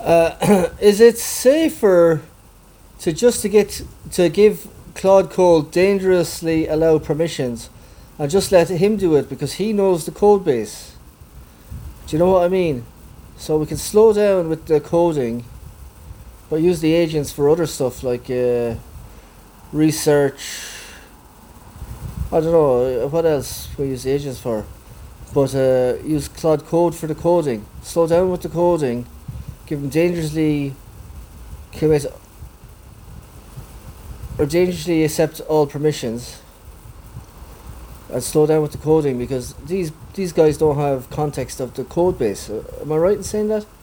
Is it safer to give Claude Code dangerously allow permissions and just let him do it because he knows the code base? Do you know what I mean? So we can slow down with the coding, but use the agents for other stuff like research. I don't know what else we use the agents for, but use Claude Code for the coding. Slow down with the coding, give them dangerously commit or dangerously accept all permissions, and slow down with the coding because these guys don't have context of the code base. Am I right in saying that?